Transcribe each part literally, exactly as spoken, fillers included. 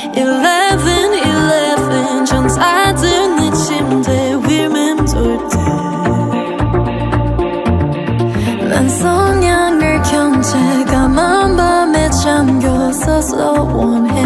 eleven eleven 전사들 내 침대 위 맴돌 때 난 성냥을 켠 채 까만 밤에 잠겨서서 원해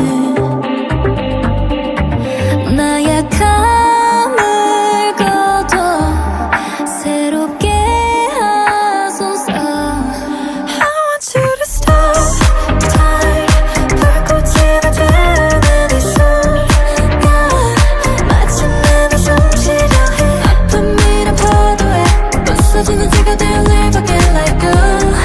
나의 감을 걷어 새롭게 하소서 I want you to stop time 불꽃이 나타나는 이 순간 마치 내가 숨쉬려 해 아픔이란 파도에 부서지는 지가 될 live again like a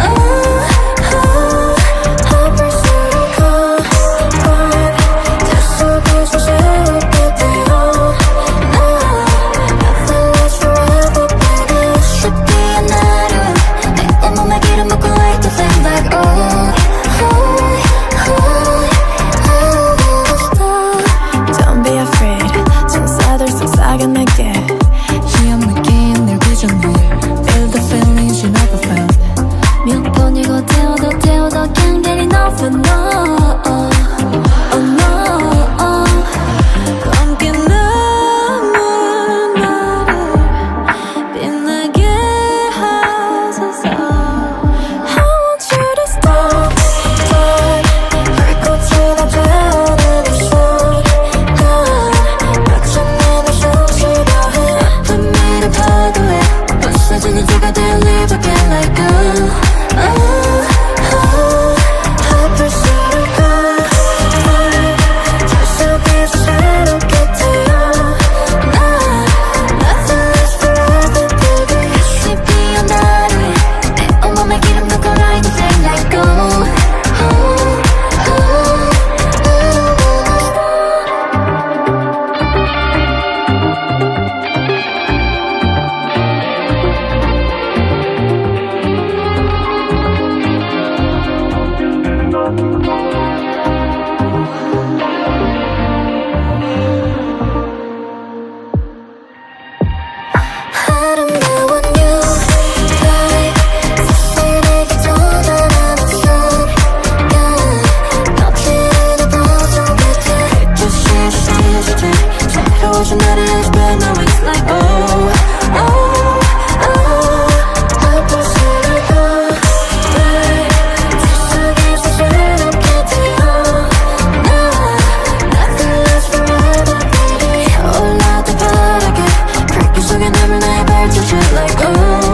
몇 번이고 태워도 태워도 캔들이 너무 no oh no 검게 남은 나를 빛나게 하소서 I want you to stop time 불꽃이 나타나는 이 순간 마치 내가 숨쉬려 해 아픔이란 파도에 부서지는 지가 될 live again like a like oh